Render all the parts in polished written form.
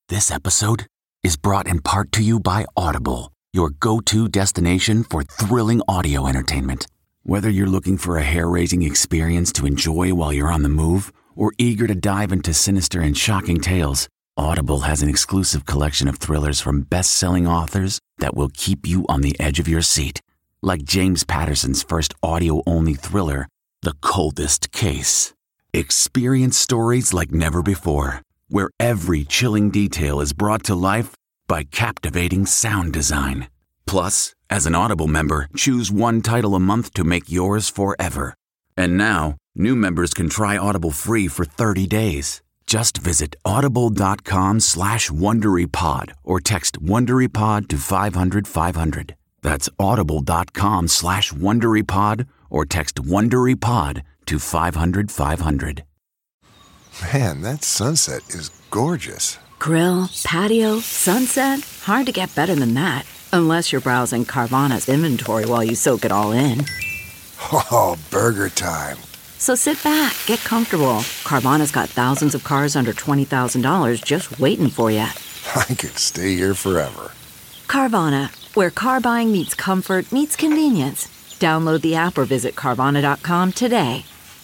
This episode is brought in part to you by Audible, your go-to destination for thrilling audio entertainment. Whether you're looking for a hair-raising experience to enjoy while you're on the move or eager to dive into sinister and shocking tales, Audible has an exclusive collection of thrillers from best-selling authors that will keep you on the edge of your seat. Like James Patterson's first audio-only thriller, The Coldest Case. Experience stories like never before, where every chilling detail is brought to life by captivating sound design. Plus, as an Audible member, choose one title a month to make yours forever. And now, new members can try Audible free for 30 days. Just visit audible.com/WonderyPod or text WonderyPod to 500-500. That's audible.com/WonderyPod or text WonderyPod to 500-500. Man, that sunset is gorgeous. Grill, patio, sunset. Hard to get better than that. Unless you're browsing Carvana's inventory while you soak it all in. Oh, burger time. So sit back, get comfortable. Carvana's got thousands of cars under $20,000 just waiting for you. I could stay here forever. Carvana, where car buying meets comfort, meets convenience. Download the app or visit Carvana.com today.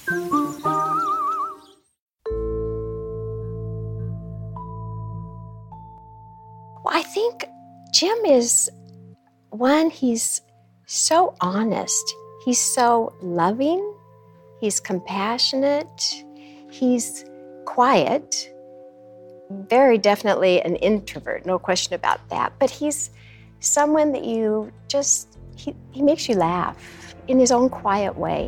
Well, I think Jim is one, he's so honest. He's so loving. He's compassionate. He's quiet. Very definitely an introvert, no question about that. But he's someone that you just, he makes you laugh in his own quiet way.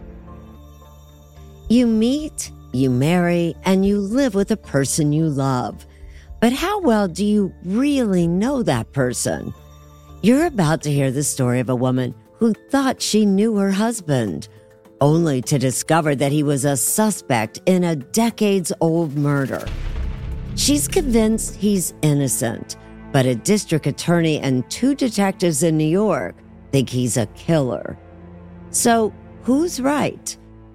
You meet, you marry, and you live with a person you love. But how well do you really know that person? You're about to hear the story of a woman who thought she knew her husband, only to discover that he was a suspect in a decades-old murder. She's convinced he's innocent, but a district attorney and 2 detectives in New York think he's a killer. So, who's right?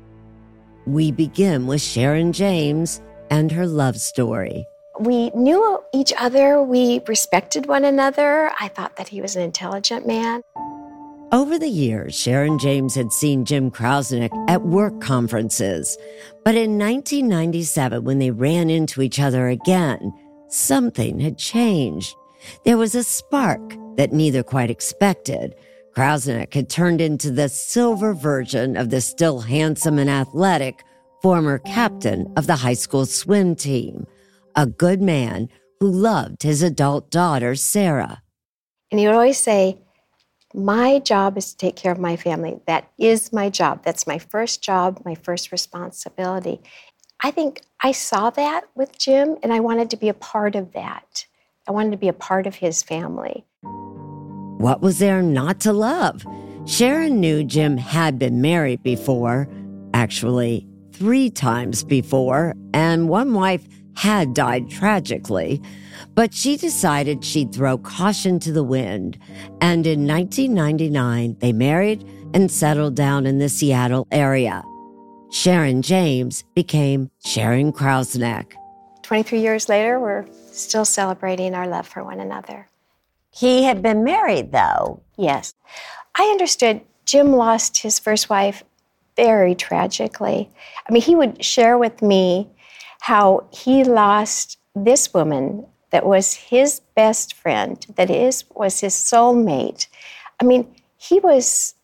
We begin with Sharon James and her love story. We knew each other. We respected one another. I thought that he was an intelligent man. Over the years, Sharon James had seen Jim Krausnick at work conferences. But in 1997, when they ran into each other again, something had changed. There was a spark that neither quite expected. Krausnick had turned into the silver version of the still handsome and athletic former captain of the high school swim team. A good man who loved his adult daughter, Sarah. And he would always say, my job is to take care of my family. That is my job. That's my first job, my first responsibility. I think I saw that with Jim, and I wanted to be a part of that. I wanted to be a part of his family. What was there not to love? Sharon knew Jim had been married before, actually 3 times before, and one wife had died tragically, but she decided she'd throw caution to the wind. And in 1999, they married and settled down in the Seattle area. Sharon James became Sharon Krausnick. 23 years later, we're still celebrating our love for one another. He had been married, though. Yes. I understood Jim lost his first wife very tragically. I mean, he would share with me how he lost this woman that was his best friend, that was his soulmate. I mean, he was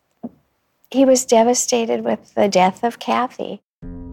devastated with the death of Kathy.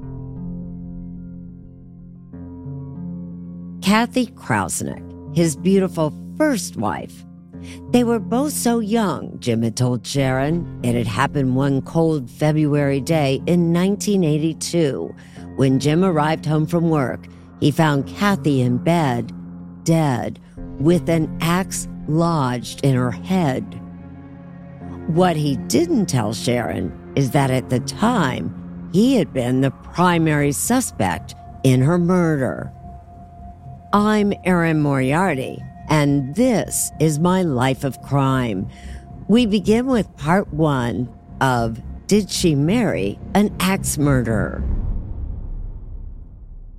Kathy Krausnick, his beautiful first wife. They were both so young, Jim had told Sharon. It had happened one cold February day in 1982. When Jim arrived home from work, he found Kathy in bed, dead, with an axe lodged in her head. What he didn't tell Sharon is that at the time, he had been the primary suspect in her murder. I'm Erin Moriarty, and this is my life of crime. We begin with part 1 of Did She Marry an Axe Murderer?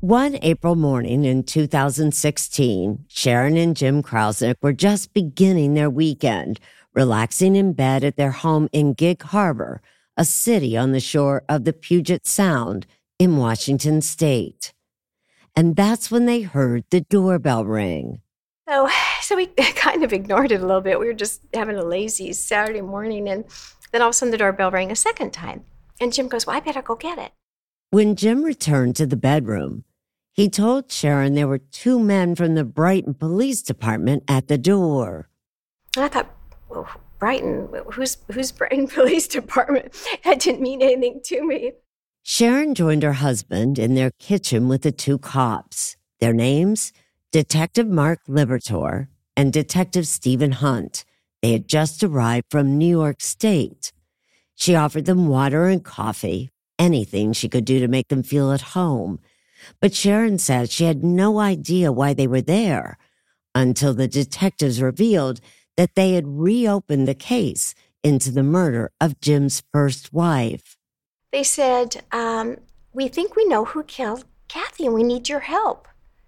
One April morning in 2016, Sharon and Jim Krasnick were just beginning their weekend, relaxing in bed at their home in Gig Harbor, a city on the shore of the Puget Sound in Washington State. And that's when they heard the doorbell ring. So we kind of ignored it a little bit. We were just having a lazy Saturday morning, and then all of a sudden the doorbell rang a second time. And Jim goes, well, I better go get it. When Jim returned to the bedroom, he told Sharon there were two men from the Brighton Police Department at the door. And I thought, well, Brighton? Who's Brighton Police Department? That didn't mean anything to me. Sharon joined her husband in their kitchen with the two cops. Their names, Detective Mark Libertor and Detective Stephen Hunt. They had just arrived from New York State. She offered them water and coffee, anything she could do to make them feel at home. But Sharon said she had no idea why they were there until the detectives revealed that they had reopened the case into the murder of Jim's first wife. They said, we think we know who killed Kathy and we need your help.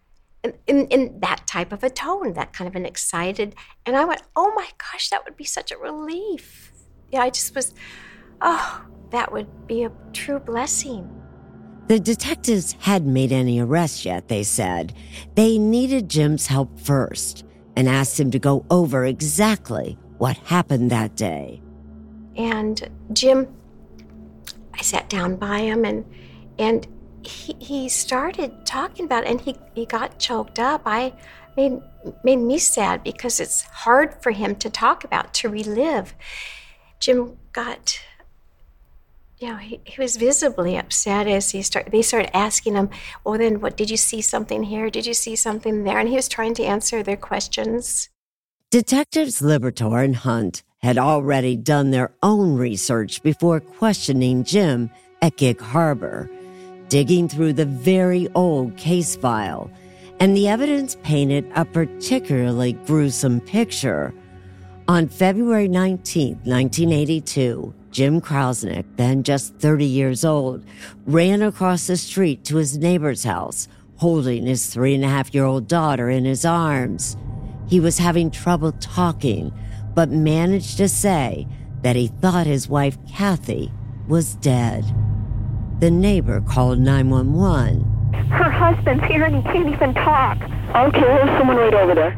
In that type of a tone, that kind of an excited. And I went, oh my gosh, that would be such a relief. Yeah, I just was, that would be a true blessing. The detectives hadn't made any arrests yet, they said. They needed Jim's help first and asked him to go over exactly what happened that day. And Jim, I sat down by him and he started talking about it, and he got choked up. Made me sad because it's hard for him to talk about, to relive. Jim got... he was visibly upset as they started asking him, well, then what, did you see something here? Did you see something there? And he was trying to answer their questions. Detectives Libertor and Hunt had already done their own research before questioning Jim at Gig Harbor, digging through the very old case file, and the evidence painted a particularly gruesome picture. On February 19, 1982, Jim Krasnick, then just 30 years old, ran across the street to his neighbor's house, holding his 3.5-year-old daughter in his arms. He was having trouble talking, but managed to say that he thought his wife, Kathy, was dead. The neighbor called 911. Her husband's here and he can't even talk. Okay, there's someone right over there.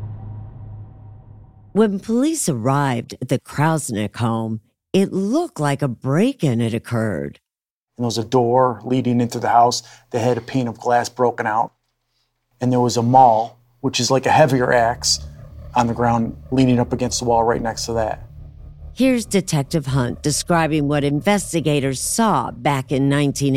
When police arrived at the Krasnick home, it looked like a break-in had occurred. And there was a door leading into the house that had a pane of glass broken out. And there was a maul, which is like a heavier axe, on the ground leaning up against the wall right next to that. Here's Detective Hunt describing what investigators saw back in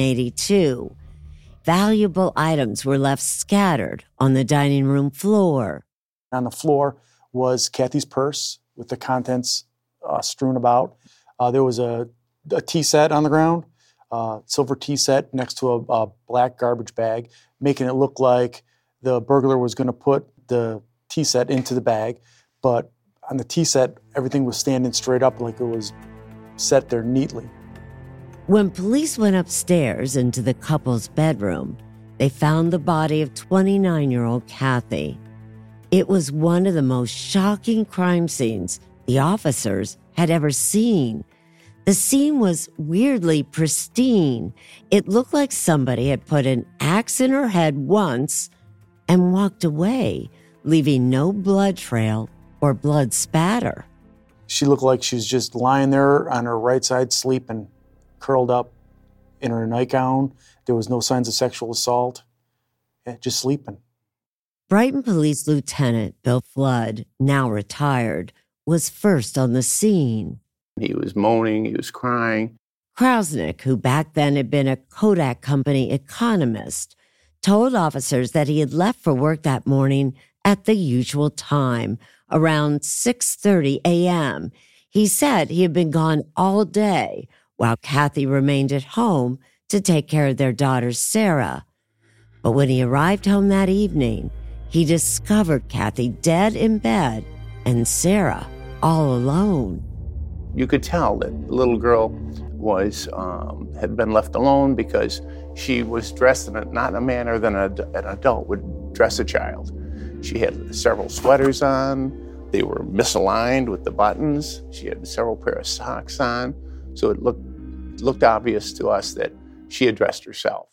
1982. Valuable items were left scattered on the dining room floor. On the floor was Kathy's purse with the contents strewn about. There was a tea set on the ground, silver tea set next to a black garbage bag, making it look like the burglar was going to put the tea set into the bag. But on the tea set, everything was standing straight up like it was set there neatly. When police went upstairs into the couple's bedroom, they found the body of 29-year-old Kathy. It was one of the most shocking crime scenes the officers had ever seen. The scene was weirdly pristine. It looked like somebody had put an axe in her head once and walked away, leaving no blood trail or blood spatter. She looked like she was just lying there on her right side, sleeping, curled up in her nightgown. There was no signs of sexual assault. Yeah, just sleeping. Brighton Police Lieutenant Bill Flood, now retired, was first on the scene. He was moaning, he was crying. Krasnick, who back then had been a Kodak Company economist, told officers that he had left for work that morning at the usual time, around 6:30 a.m. He said he had been gone all day while Kathy remained at home to take care of their daughter, Sarah. But when he arrived home that evening, he discovered Kathy dead in bed and Sarah all alone. You could tell that the little girl had been left alone because she was dressed in not a manner that an adult would dress a child. She had several sweaters on. They were misaligned with the buttons. She had several pair of socks on. So it looked obvious to us that she had dressed herself.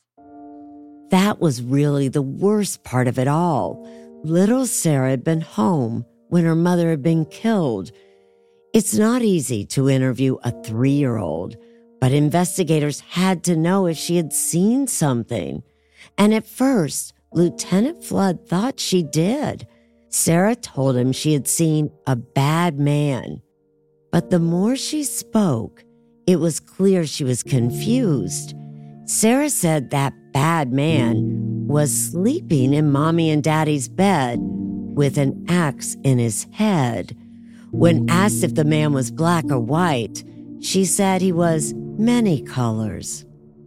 That was really the worst part of it all. Little Sarah had been home when her mother had been killed. It's not easy to interview a 3-year-old, but investigators had to know if she had seen something. And at first, Lieutenant Flood thought she did. Sarah told him she had seen a bad man. But the more she spoke, it was clear she was confused. Sarah said that bad man was sleeping in Mommy and Daddy's bed with an axe in his head. When asked if the man was black or white, she said he was many colors.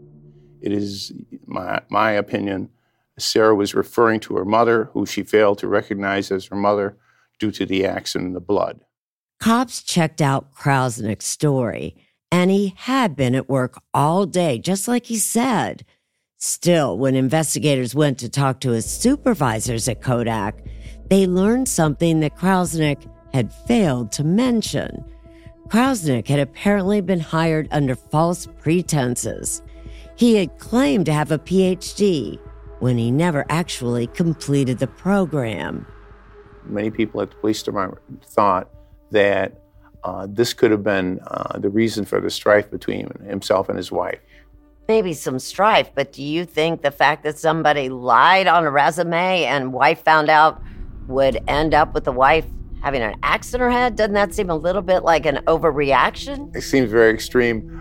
It is my opinion, Sarah was referring to her mother, who she failed to recognize as her mother due to the axe in the blood. Cops checked out Krausnick's story, and he had been at work all day, just like he said. Still, when investigators went to talk to his supervisors at Kodak, they learned something that Krausnick had failed to mention. Krausnick had apparently been hired under false pretenses. He had claimed to have a PhD when he never actually completed the program. Many people at the police department thought that this could have been the reason for the strife between himself and his wife. Maybe some strife, but do you think the fact that somebody lied on a resume and wife found out would end up with the wife having an axe in her head? Doesn't that seem a little bit like an overreaction? It seems very extreme.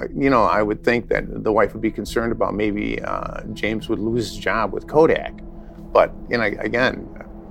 I would think that the wife would be concerned about maybe James would lose his job with Kodak. But, again,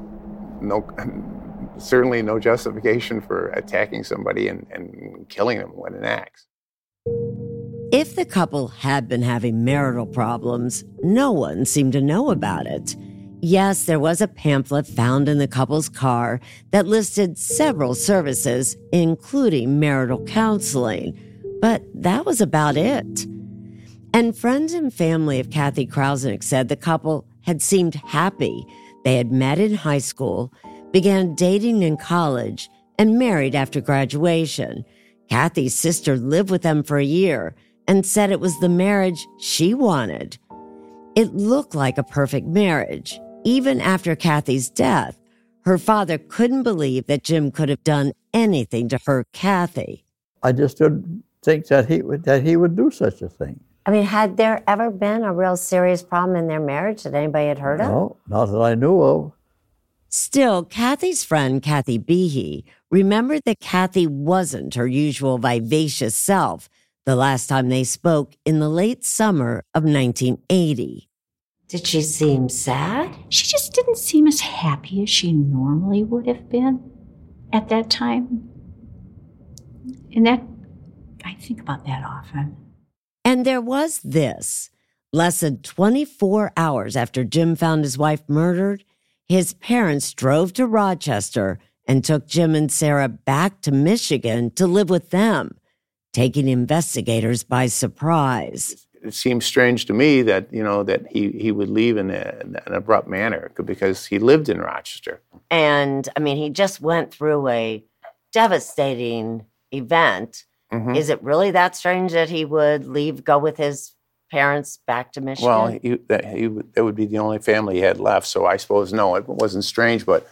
certainly no justification for attacking somebody and killing them with an axe. If the couple had been having marital problems, no one seemed to know about it. Yes, there was a pamphlet found in the couple's car that listed several services, including marital counseling, but that was about it. And friends and family of Kathy Krausnick said the couple had seemed happy. They had met in high school, began dating in college, and married after graduation. Kathy's sister lived with them for a year and said it was the marriage she wanted. It looked like a perfect marriage. Even after Kathy's death, her father couldn't believe that Jim could have done anything to hurt Kathy. I just didn't think that he would do such a thing. I mean, had there ever been a real serious problem in their marriage that anybody had heard of? No, not that I knew of. Still, Kathy's friend, Kathy Behe, remembered that Kathy wasn't her usual vivacious self the last time they spoke in the late summer of 1980. Did she seem sad? She just didn't seem as happy as she normally would have been at that time. And I think about that often. And there was this. Less than 24 hours after Jim found his wife murdered, his parents drove to Rochester and took Jim and Sarah back to Michigan to live with them, taking investigators by surprise. It seems strange to me that, that he would leave in an abrupt manner because he lived in Rochester. And, he just went through a devastating event. Mm-hmm. Is it really that strange that he would go with his parents back to Michigan? Well, that would be the only family he had left, so I suppose no, it wasn't strange, but,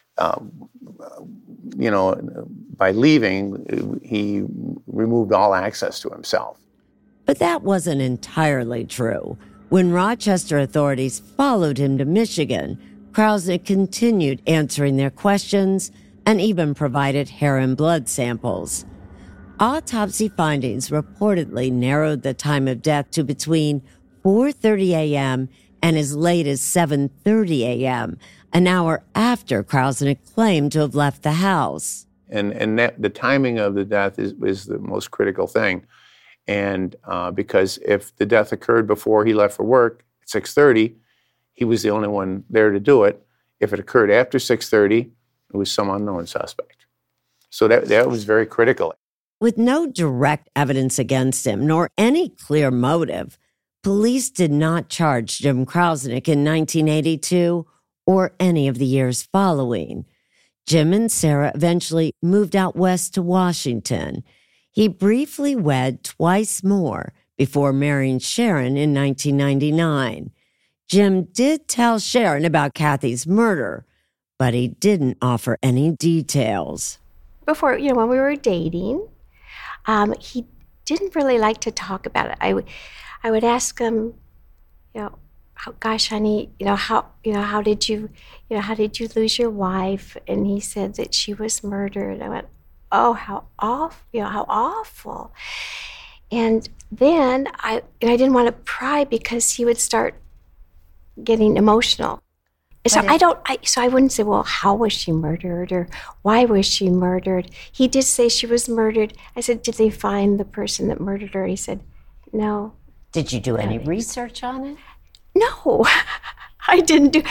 by leaving, he removed all access to himself. But that wasn't entirely true. When Rochester authorities followed him to Michigan, Krausnick continued answering their questions and even provided hair and blood samples. Autopsy findings reportedly narrowed the time of death to between 4:30 a.m. and as late as 7:30 a.m., an hour after Krausnick claimed to have left the house. And that, the timing of the death is the most critical thing. And because if the death occurred before he left for work at 6:30, he was the only one there to do it. If it occurred after 6:30, it was some unknown suspect. So that was very critical. With no direct evidence against him, nor any clear motive, police did not charge Jim Krausnick in 1982 or any of the years following. Jim and Sarah eventually moved out west to Washington. He briefly wed twice more before marrying Sharon in 1999. Jim did tell Sharon about Kathy's murder, but he didn't offer any details. Before, when we were dating, he didn't really like to talk about it. I would ask him, gosh, honey, how did you lose your wife? And he said that she was murdered. I went, oh, how awful. And then I didn't want to pry because he would start getting emotional. So I wouldn't say, well, how was she murdered or why was she murdered? He did say she was murdered. I said, did they find the person that murdered her? He said, no. Did you do any research on it? No, I didn't do.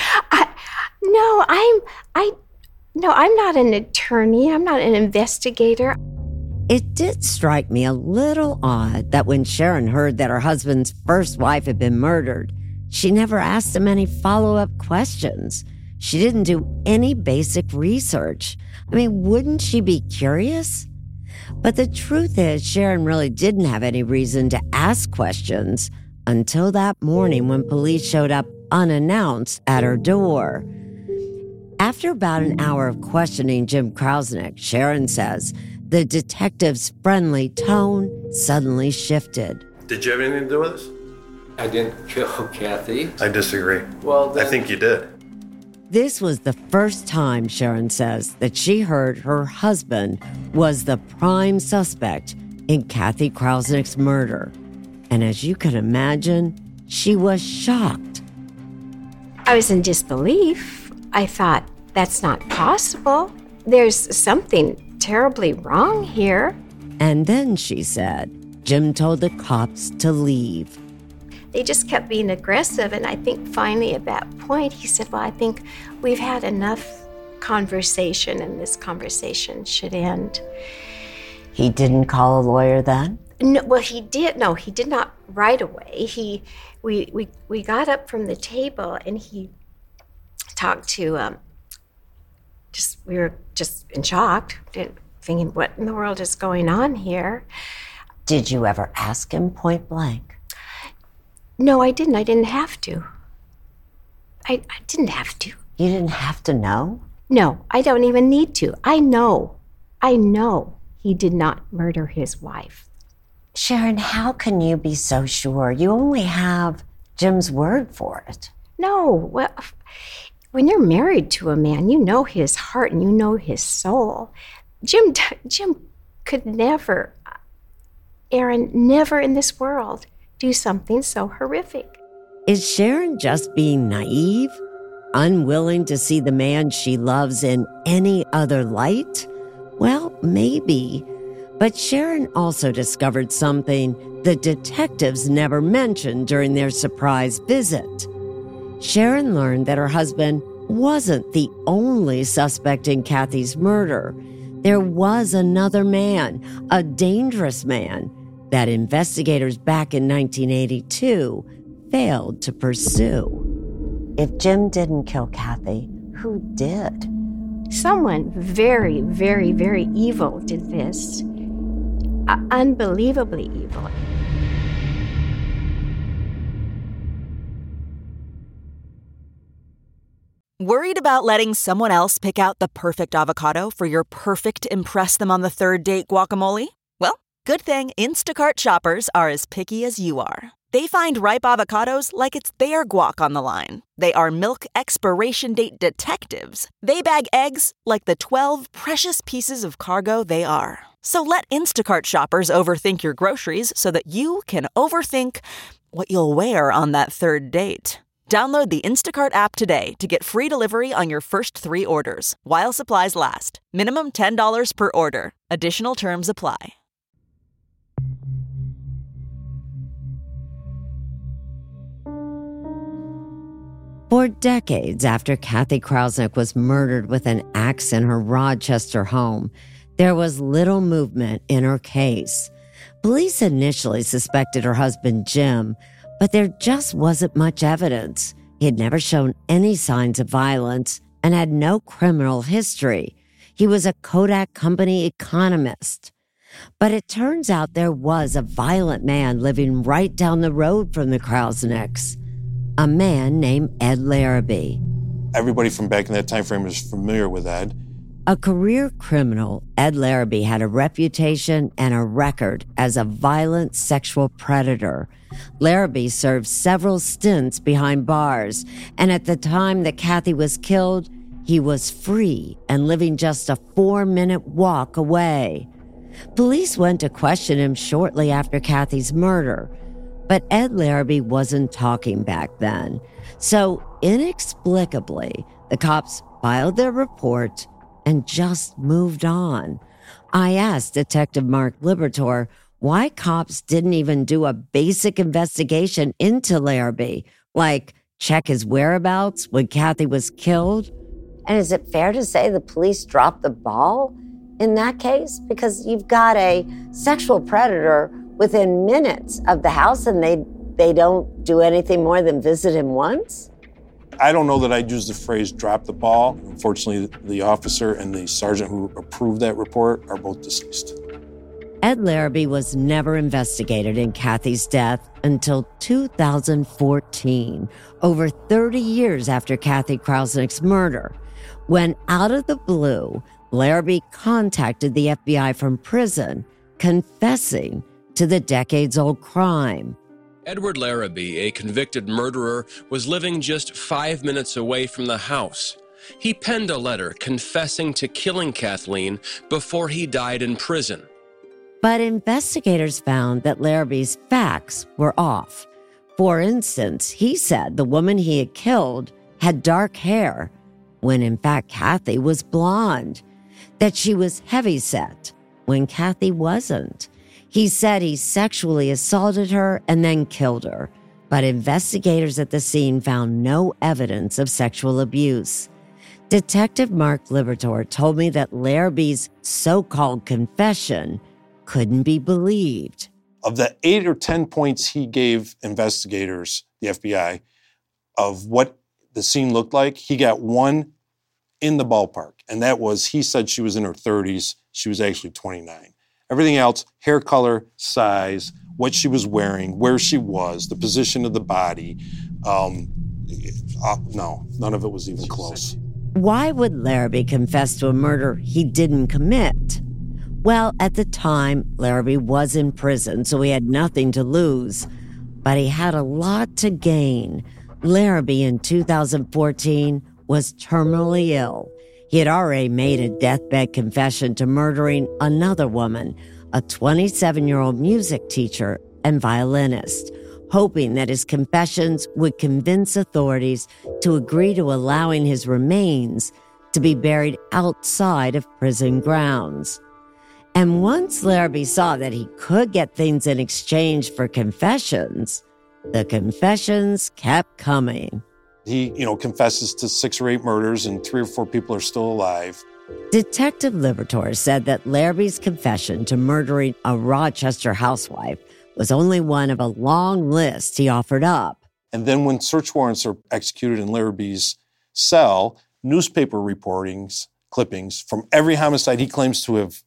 I'm not an attorney. I'm not an investigator. It did strike me a little odd that when Sharon heard that her husband's first wife had been murdered, she never asked him any follow-up questions. She didn't do any basic research. Wouldn't she be curious? But the truth is, Sharon really didn't have any reason to ask questions until that morning when police showed up unannounced at her door. After about an hour of questioning Jim Krausnick, Sharon says the detective's friendly tone suddenly shifted. Did you have anything to do with this? I didn't kill Kathy. I disagree. Well, then... I think you did. This was the first time, Sharon says, that she heard her husband was the prime suspect in Kathy Krausnick's murder. And as you can imagine, she was shocked. I was in disbelief. I thought, that's not possible. There's something terribly wrong here. And then, she said, Jim told the cops to leave. They just kept being aggressive, and I think finally at that point, he said, well, I think we've had enough conversation, and this conversation should end. He didn't call a lawyer then? No, well, he did. No, he did not right away. We got up from the table, and he talked to, we were just in shock, thinking, what in the world is going on here? Did you ever ask him point blank? No, I didn't. I didn't have to. I didn't have to. You didn't have to know? No, I don't even need to. I know he did not murder his wife. Sharon, how can you be so sure? You only have Jim's word for it. No, well, when you're married to a man, you know his heart and you know his soul. Jim could never, Aaron, never in this world do something so horrific. Is Sharon just being naive? Unwilling to see the man she loves in any other light? Well, maybe. But Sharon also discovered something the detectives never mentioned during their surprise visit. Sharon learned that her husband wasn't the only suspect in Kathy's murder. There was another man, a dangerous man, that investigators back in 1982 failed to pursue. If Jim didn't kill Kathy, who did? Someone very, very, very evil did this. Unbelievably evil. Worried about letting someone else pick out the perfect avocado for your perfect impress-them-on-the-third-date guacamole? Well, good thing Instacart shoppers are as picky as you are. They find ripe avocados like it's their guac on the line. They are milk expiration date detectives. They bag eggs like the 12 precious pieces of cargo they are. So let Instacart shoppers overthink your groceries so that you can overthink what you'll wear on that third date. Download the Instacart app today to get free delivery on your first 3 orders, while supplies last. Minimum $10 per order. Additional terms apply. For decades after Kathy Krausnick was murdered with an axe in her Rochester home, There was little movement in her case. Police initially suspected her husband, Jim, but there just wasn't much evidence. He had never shown any signs of violence and had no criminal history. He was a Kodak company economist. But it turns out there was a violent man living right down the road from the Krausnicks, a man named Ed Larrabee. Everybody from back in that time frame is familiar with Ed. A career criminal, Ed Larrabee had a reputation and a record as a violent sexual predator. Larrabee served several stints behind bars, and at the time that Kathy was killed, he was free and living just a 4-minute walk away. Police went to question him shortly after Kathy's murder, but Ed Larrabee wasn't talking back then. So, inexplicably, the cops filed their report and just moved on. I asked Detective Mark Libertor why cops didn't even do a basic investigation into Larrabee, like check his whereabouts when Kathy was killed. And is it fair to say the police dropped the ball in that case? Because you've got a sexual predator within minutes of the house and they don't do anything more than visit him once? I don't know that I'd use the phrase drop the ball. Unfortunately, the officer and the sergeant who approved that report are both deceased. Ed Larrabee was never investigated in Kathy's death until 2014, over 30 years after Kathy Krausnick's murder, when out of the blue, Larrabee contacted the FBI from prison, confessing to the decades-old crime. Edward Larrabee, a convicted murderer, was living just 5 minutes away from the house. He penned a letter confessing to killing Kathleen before he died in prison. But investigators found that Larrabee's facts were off. For instance, he said the woman he had killed had dark hair, when in fact Kathy was blonde, that she was heavyset, when Kathy wasn't. He said he sexually assaulted her and then killed her, but investigators at the scene found no evidence of sexual abuse. Detective Mark Libertor told me that Larrabee's so-called confession couldn't be believed. Of the 8 or 10 points he gave investigators, the FBI, of what the scene looked like, he got one in the ballpark, and that was he said she was in her 30s. She was actually 29. Everything else, hair color, size, what she was wearing, where she was, the position of the body, no, none of it was even close. Why would Larrabee confess to a murder he didn't commit? Well, at the time, Larrabee was in prison, so he had nothing to lose. But he had a lot to gain. Larrabee in 2014 was terminally ill. He had already made a deathbed confession to murdering another woman, a 27-year-old music teacher and violinist, hoping that his confessions would convince authorities to agree to allowing his remains to be buried outside of prison grounds. And once Larrabee saw that he could get things in exchange for confessions, the confessions kept coming. He, confesses to 6 or 8 murders and 3 or 4 people are still alive. Detective Libertor said that Larrabee's confession to murdering a Rochester housewife was only one of a long list he offered up. And then when search warrants are executed in Larrabee's cell, newspaper clippings from every homicide he claims to have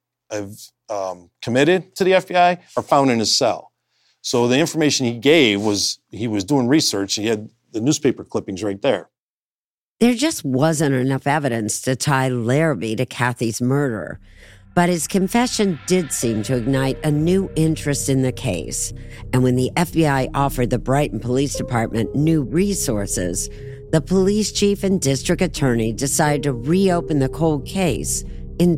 committed to the FBI are found in his cell. So the information he gave was he was doing research. He had the newspaper clippings right there. There just wasn't enough evidence to tie Larrabee to Kathy's murder. But his confession did seem to ignite a new interest in the case. And when the FBI offered the Brighton Police Department new resources, the police chief and district attorney decided to reopen the cold case in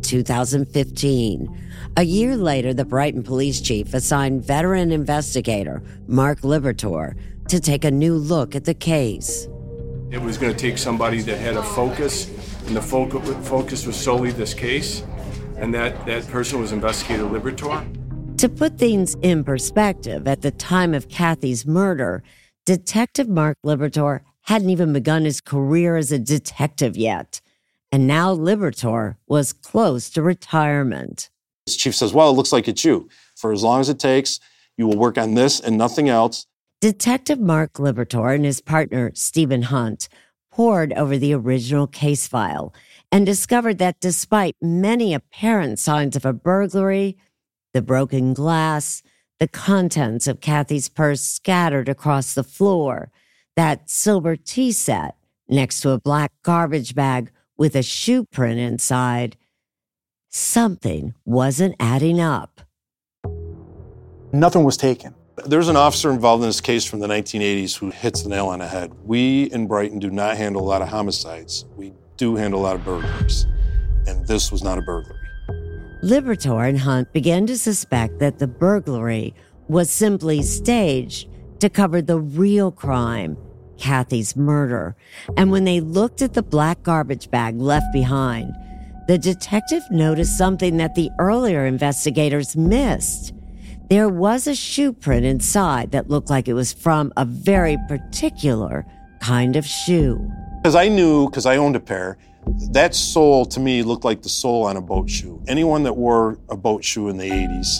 2015. A year later, the Brighton police chief assigned veteran investigator Mark Libertor to take a new look at the case. It was going to take somebody that had a focus, and the focus was solely this case, and that person was Investigator Libertor. To put things in perspective, at the time of Kathy's murder, Detective Mark Libertor hadn't even begun his career as a detective yet. and now Liberatore was close to retirement. His chief says, well, it looks like it's you. For as long as it takes, you will work on this and nothing else. Detective Mark Liberatore and his partner, Stephen Hunt, pored over the original case file and discovered that despite many apparent signs of a burglary, the broken glass, the contents of Kathy's purse scattered across the floor, that silver tea set next to a black garbage bag with a shoe print inside, something wasn't adding up. Nothing was taken. There's an officer involved in this case from the 1980s who hits the nail on the head. We in Brighton do not handle a lot of homicides. We do handle a lot of burglaries. And this was not a burglary. Liberatore and Hunt began to suspect that the burglary was simply staged to cover the real crime, Kathy's murder. And when they looked at the black garbage bag left behind, the detective noticed something that the earlier investigators missed. There was a shoe print inside that looked like it was from a very particular kind of shoe. Because I knew, because I owned a pair, that sole to me looked like the sole on a boat shoe. Anyone that wore a boat shoe in the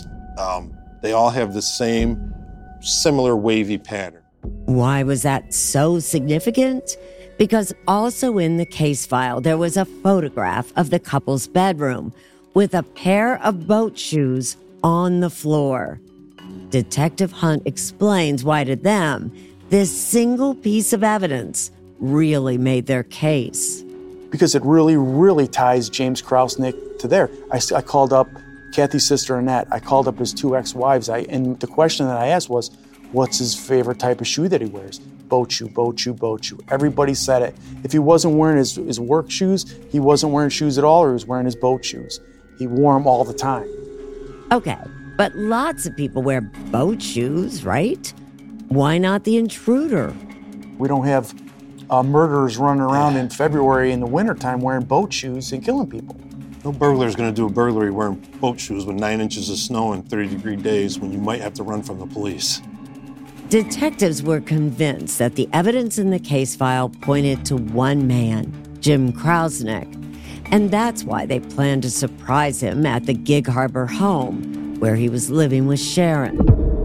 80s, they all have the same similar wavy pattern. Why was that so significant? Because also in the case file, there was a photograph of the couple's bedroom with a pair of boat shoes on the floor. Detective Hunt explains why to them, this single piece of evidence really made their case. Because it really, really ties James Krausnick to there. I called up Kathy's sister Annette. I called up his two ex-wives. And the question that I asked was, what's his favorite type of shoe that he wears? Boat shoe, boat shoe, boat shoe. Everybody said it. If he wasn't wearing his work shoes, he wasn't wearing shoes at all, or he was wearing his boat shoes. He wore them all the time. Okay, but lots of people wear boat shoes, right? Why not the intruder? We don't have murderers running around in February in the wintertime wearing boat shoes and killing people. No burglar's going to do a burglary wearing boat shoes with 9 inches of snow and 30-degree days when you might have to run from the police. Detectives were convinced that the evidence in the case file pointed to one man, Jim Krausnick, and that's why they planned to surprise him at the Gig Harbor home, where he was living with Sharon.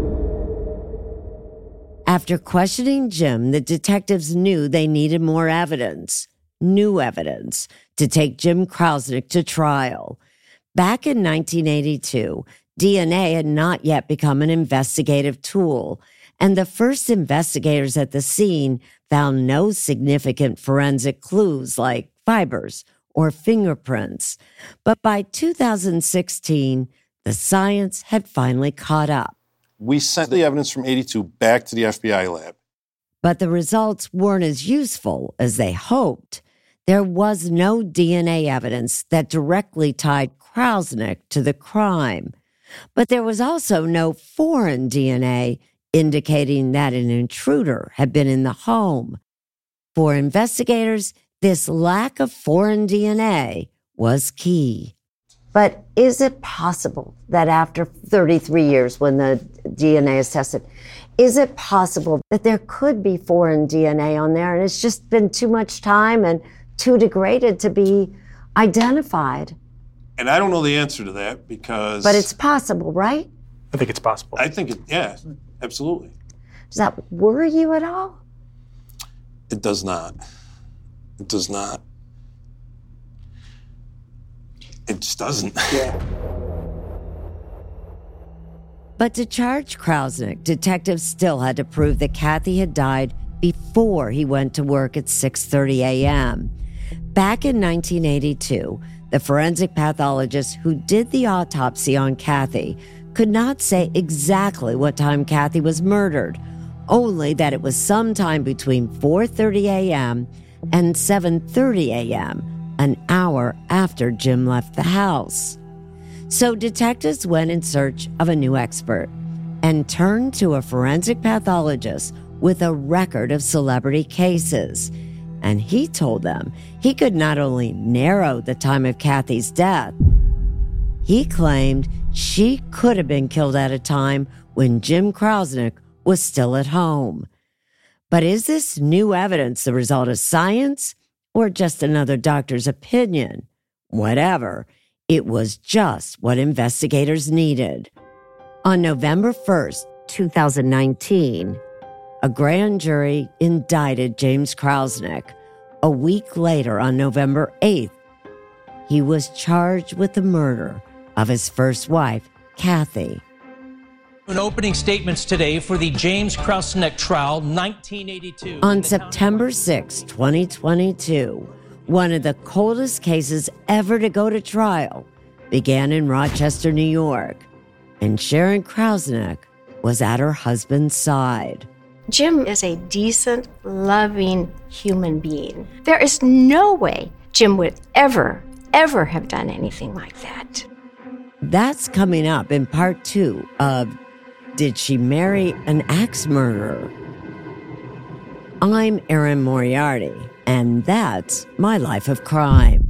After questioning Jim, the detectives knew they needed more evidence, new evidence, to take Jim Krausnick to trial. Back in 1982, DNA had not yet become an investigative tool, and the first investigators at the scene found no significant forensic clues like fibers or fingerprints. But by 2016, the science had finally caught up. We sent the evidence from 82 back to the FBI lab. But the results weren't as useful as they hoped. There was no DNA evidence that directly tied Krausnick to the crime. But there was also no foreign DNA indicating that an intruder had been in the home. For investigators, this lack of foreign DNA was key. But is it possible that after 33 years, when the DNA is tested, is it possible that there could be foreign DNA on there and it's just been too much time and too degraded to be identified? And I don't know the answer to that because... But it's possible, right? I think it's possible. I think yeah, absolutely. Does that worry you at all? It does not. It does not. It just doesn't. Yeah. But to charge Krausnick, detectives still had to prove that Kathy had died before he went to work at 6:30 a.m. Back in 1982, the forensic pathologist who did the autopsy on Kathy could not say exactly what time Kathy was murdered, only that it was sometime between 4:30 a.m. and 7:30 a.m., an hour after Jim left the house. So detectives went in search of a new expert and turned to a forensic pathologist with a record of celebrity cases. And he told them he could not only narrow the time of Kathy's death, he claimed she could have been killed at a time when Jim Krausnick was still at home. But is this new evidence the result of science or just another doctor's opinion. Whatever, it was just what investigators needed. On November 1st, 2019, a grand jury indicted James Kralsnik. A week later, on November 8th, he was charged with the murder of his first wife, Kathy. In opening statements today for the James Kralsnik trial, 1982. On September 6, 2022, one of the coldest cases ever to go to trial began in Rochester, New York, and Sharon Kralsnik was at her husband's side. Jim is a decent, loving human being. There is no way Jim would ever have done anything like that. That's coming up in part 2 of Did She Marry an Axe Murderer? I'm Erin Moriarty, and that's my life of crime.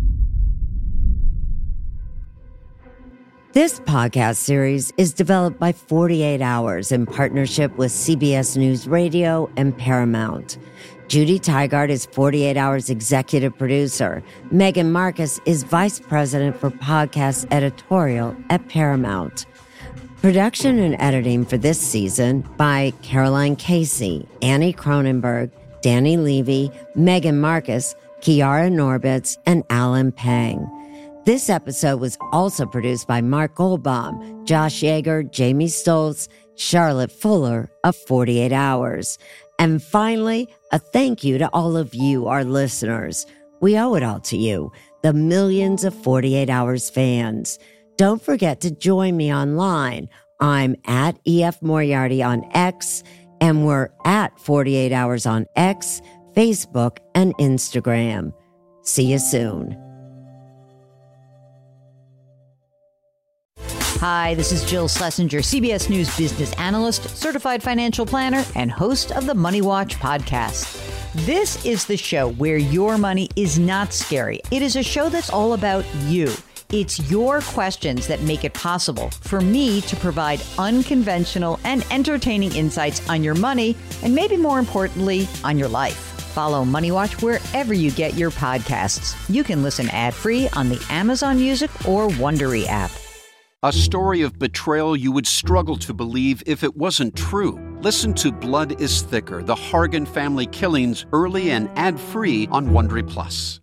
This podcast series is developed by 48 Hours in partnership with CBS News Radio and Paramount. Judy Tygart is 48 Hours executive producer. Megan Marcus is vice president for podcast editorial at Paramount. Production and editing for this season by Caroline Casey, Annie Cronenberg, Danny Levy, Megan Marcus, Kiara Norbitz, and Alan Pang. This episode was also produced by Mark Goldbaum, Josh Yeager, Jamie Stoltz, Charlotte Fuller of 48 Hours. And finally, a thank you to all of you, our listeners. We owe it all to you, the millions of 48 Hours fans. Don't forget to join me online. I'm at EF Moriarty on X, and we're at 48 Hours on X, Facebook, and Instagram. See you soon. Hi, this is Jill Schlesinger, CBS News business analyst, certified financial planner, and host of the Money Watch podcast. This is the show where your money is not scary. It is a show that's all about you. It's your questions that make it possible for me to provide unconventional and entertaining insights on your money, and maybe more importantly, on your life. Follow Money Watch wherever you get your podcasts. You can listen ad-free on the Amazon Music or Wondery app. A story of betrayal you would struggle to believe if it wasn't true. Listen to Blood is Thicker, the Hargan family killings, early and ad-free on Wondery Plus.